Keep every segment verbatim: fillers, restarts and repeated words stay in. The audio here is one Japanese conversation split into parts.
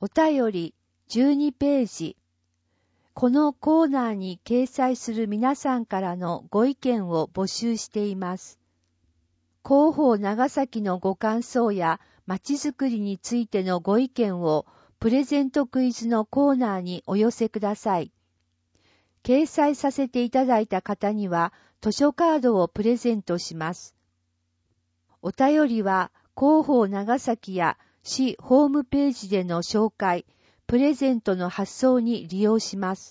お便りじゅうにページ。このコーナーに掲載する皆さんからのご意見を募集しています。広報長崎のご感想やまちづくりについてのご意見をプレゼントクイズのコーナーにお寄せください。掲載させていただいた方には図書カードをプレゼントします。お便りは広報長崎や市ホームページでの紹介、プレゼントの発送に利用します。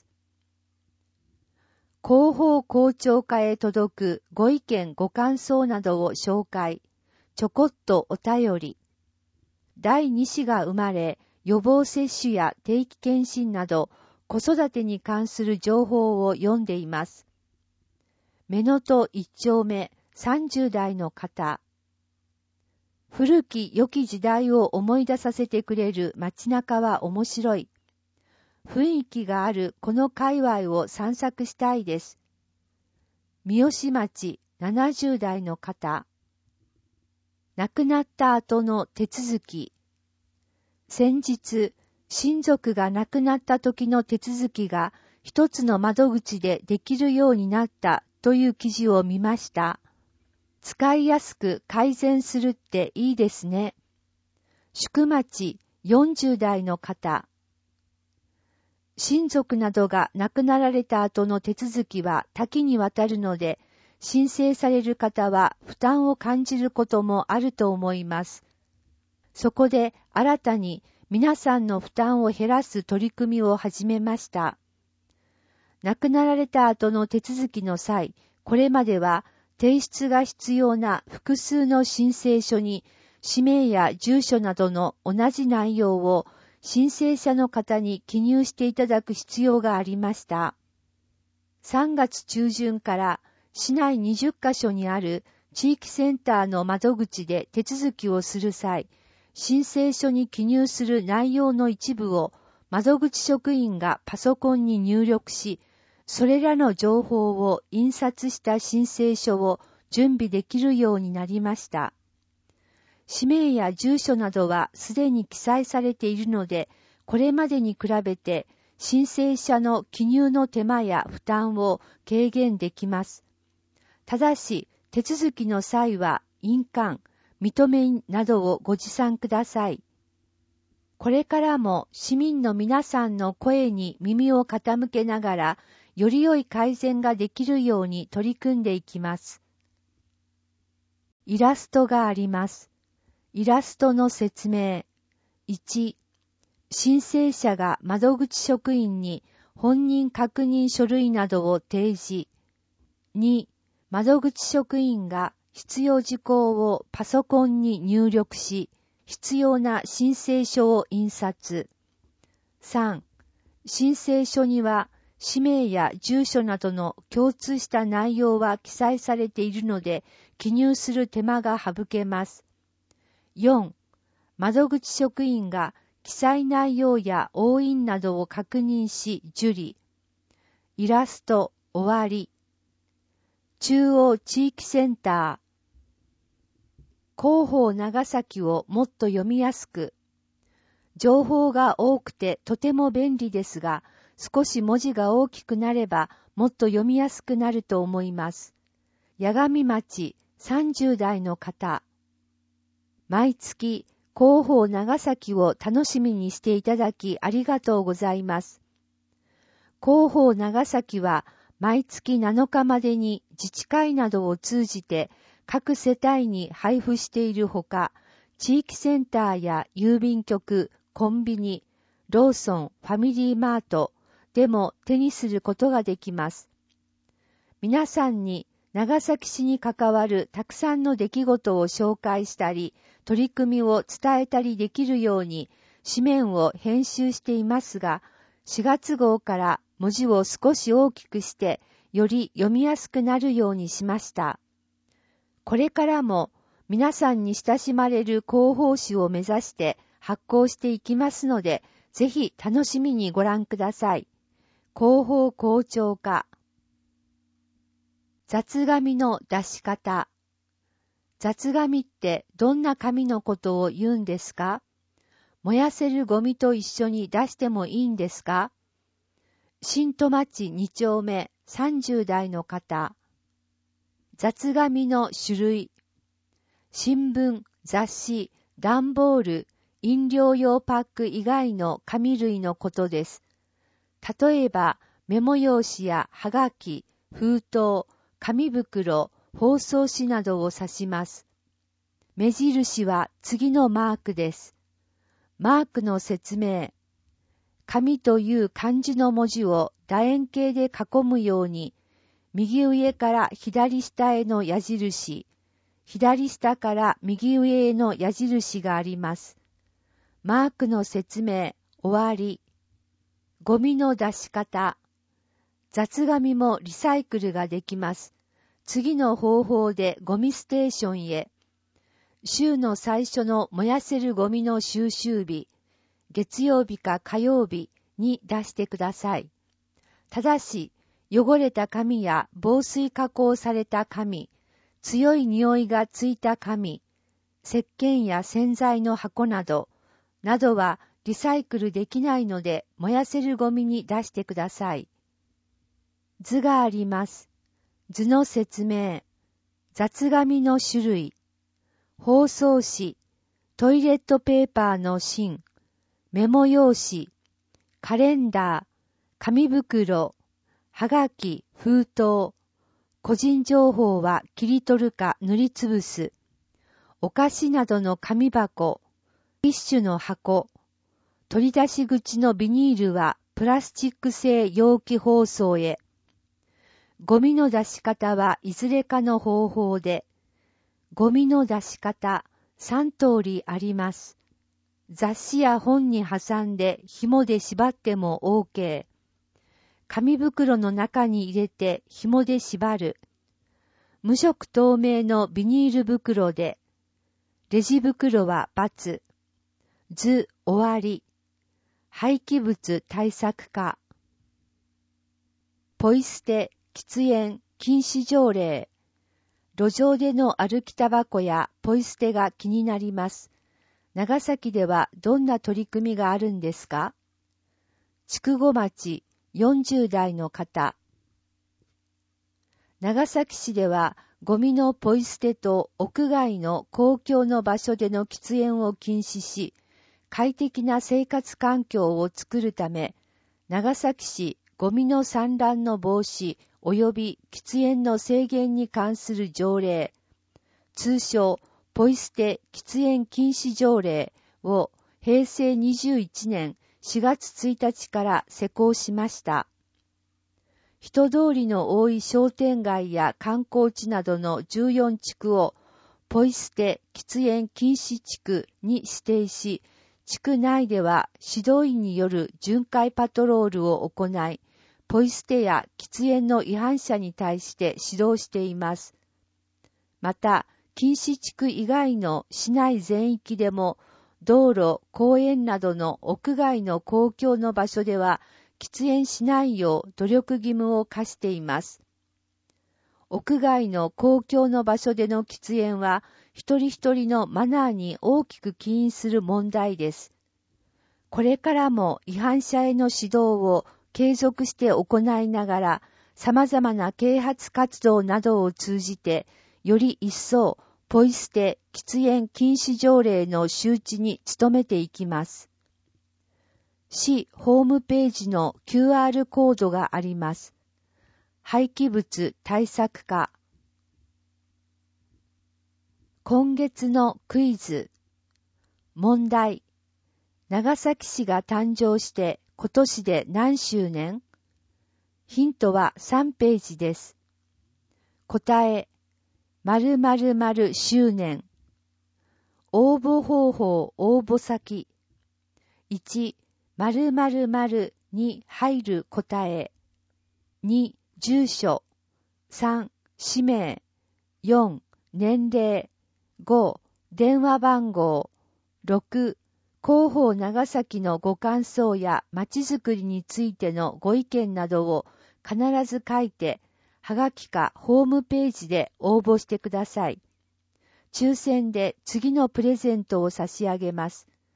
広報校長課へ届くご意見ご感想などを紹介、ちょこっとお便り。だいに子が生まれ、予防接種や定期検診など子育てに関する情報を読んでいます。目のと一丁目さんじゅう代の方。古き良き時代を思い出させてくれる街中は面白い。雰囲気があるこの界隈を散策したいです。三好町ななじゅう代の方。亡くなった後の手続き。先日、親族が亡くなった時の手続きが一つの窓口でできるようになったという記事を見ました。使いやすく改善するっていいですね。宿町よんじゅう代の方。親族などが亡くなられた後の手続きは多岐にわたるので、申請される方は負担を感じることもあると思います。そこで新たに皆さんの負担を減らす取り組みを始めました。亡くなられた後の手続きの際、これまでは提出が必要な複数の申請書に氏名や住所などの同じ内容を申請者の方に記入していただく必要がありました。さんがつ中旬から市内にじゅっカ所にある地域センターの窓口で手続きをする際、申請書に記入する内容の一部を窓口職員がパソコンに入力し、それらの情報を印刷した申請書を準備できるようになりました。氏名や住所などはすでに記載されているので、これまでに比べて申請者の記入の手間や負担を軽減できます。ただし、手続きの際は印鑑、認め印などをご持参ください。これからも市民の皆さんの声に耳を傾けながら、より良い改善ができるように取り組んでいきます。イラストがあります。イラストの説明。いち、申請者が窓口職員に本人確認書類などを提示。に、窓口職員が必要事項をパソコンに入力し、必要な申請書を印刷。さん、申請書には氏名や住所などの共通した内容は記載されているので、記入する手間が省けます。よん、窓口職員が記載内容や押印などを確認し受理。イラスト終わり。中央地域センター。広報長崎をもっと読みやすく。情報が多くてとても便利ですが、少し文字が大きくなればもっと読みやすくなると思います。八神町さんじゅう代の方。毎月広報長崎を楽しみにしていただきありがとうございます。広報長崎は毎月なのかまでに自治会などを通じて各世帯に配布しているほか、地域センターや郵便局、コンビニ、ローソン、ファミリーマートでも手にすることができます。皆さんに長崎市に関わるたくさんの出来事を紹介したり、取り組みを伝えたりできるように紙面を編集していますが、しがつ号から文字を少し大きくして、より読みやすくなるようにしました。これからも皆さんに親しまれる広報誌を目指して発行していきますので、ぜひ楽しみにご覧ください。広報校長課。雑紙の出し方。雑紙ってどんな紙のことを言うんですか？ 燃やせるゴミと一緒に出してもいいんですか？新戸町に丁目さんじゅう代の方。雑紙の種類。新聞、雑誌、段ボール、飲料用パック以外の紙類のことです。例えば、メモ用紙やはがき、封筒、紙袋、包装紙などを指します。目印は次のマークです。マークの説明。紙という漢字の文字を楕円形で囲むように、右上から左下への矢印、左下から右上への矢印があります。マークの説明、終わり。ゴミの出し方。雑紙もリサイクルができます。次の方法でゴミステーションへ。週の最初の燃やせるゴミの収集日、月曜日か火曜日に出してください。ただし、汚れた紙や防水加工された紙、強い匂いがついた紙、石鹸や洗剤の箱など、などはリサイクルできないので燃やせるゴミに出してください。図があります。図の説明。雑紙の種類。包装紙、トイレットペーパーの芯、メモ用紙、カレンダー、紙袋、はがき、封筒、個人情報は切り取るか塗りつぶす、お菓子などの紙箱、ティッシュの箱、取り出し口のビニールはプラスチック製容器包装へ。ゴミの出し方はいずれかの方法で、ゴミの出し方さん通りあります。雑誌や本に挟んで紐で縛っても OK。紙袋の中に入れて紐で縛る。無色透明のビニール袋で。レジ袋は×。図終わり。廃棄物対策課。ポイ捨て、喫煙、禁止条例。路上での歩きタバコやポイ捨てが気になります。長崎ではどんな取り組みがあるんですか？筑後町よんじゅう代の方。長崎市ではゴミのポイ捨てと屋外の公共の場所での喫煙を禁止し、快適な生活環境を作るため、長崎市ゴミの散乱の防止及び喫煙の制限に関する条例、通称ポイ捨て喫煙禁止条例をへいせいにじゅういちねんしがつついたちから施行しました。人通りの多い商店街や観光地などのじゅうよん地区をポイ捨て喫煙禁止地区に指定し、地区内では指導員による巡回パトロールを行い、ポイ捨てや喫煙の違反者に対して指導しています。また、禁止地区以外の市内全域でも、道路、公園などの屋外の公共の場所では、喫煙しないよう努力義務を課しています。屋外の公共の場所での喫煙は、一人一人のマナーに大きく起因する問題です。これからも違反者への指導を継続して行いながら、様々な啓発活動などを通じて、より一層、ポイ捨て喫煙禁止条例の周知に努めていきます。市ホームページの キューアール コードがあります。廃棄物対策課。今月のクイズ。問題。長崎市が誕生して今年で何周年？ヒントはさんページです。答え。〇〇〇周年。応募方法応募先。いち、〇〇〇に入る答え。に、住所。さん、氏名。よん、年齢。ご、電話番号。ろく、広報長崎のご感想やまちづくりについてのご意見などを必ず書いて、はがきかホームページで応募してください。抽選で次のプレゼントを差し上げます。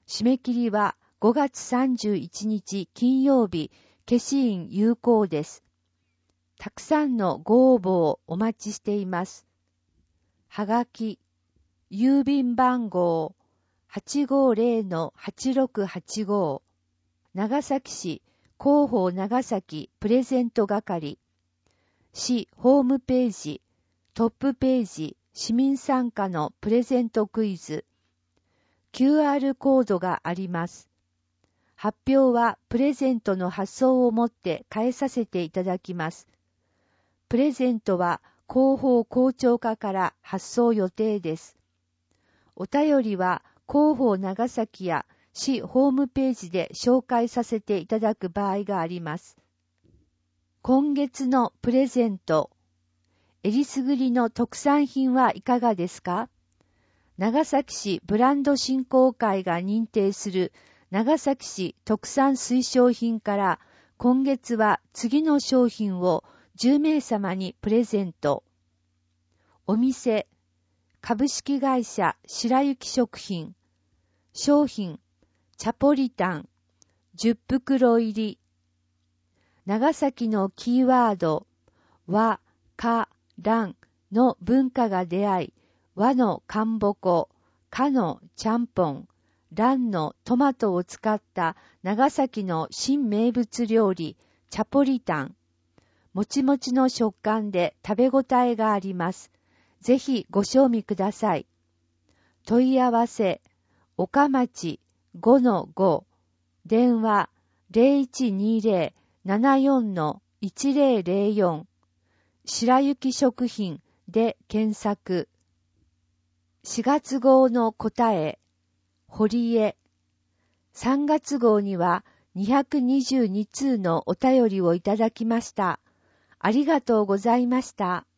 締め切りはごがつさんじゅういちにち金曜日、消印有効です。たくさんのご応募をお待ちしています。はがき、郵便番号 はちごーぜろのはちろくはちご、長崎市広報長崎プレゼント係、市ホームページ、トップページ、市民参加のプレゼントクイズ、キューアール コードがあります。発表はプレゼントの発送をもって返させていただきます。プレゼントは広報広聴課から発送予定です。お便りは広報長崎や市ホームページで紹介させていただく場合があります。今月のプレゼント、えりすぐりの特産品はいかがですか？長崎市ブランド振興会が認定する長崎市特産推奨品から今月は次の商品をじゅうめいさまにプレゼント。お店、株式会社白雪食品。商品、チャポリタン、じゅっぷくろ入り。長崎のキーワード、和、か、らんの文化が出会い、和のかんぼこ、かのちゃんぽん、らんのトマトを使った長崎の新名物料理、チャポリタン。もちもちの食感で食べ応えがあります。ぜひご賞味ください。問い合わせ、岡町 ごのご、電話 ゼロいちにゼロ ななよん いちゼロゼロよん、白雪食品で検索。しがつ号の答え、堀江。さんがつ号にはにひゃくにじゅうにつうのお便りをいただきました。ありがとうございました。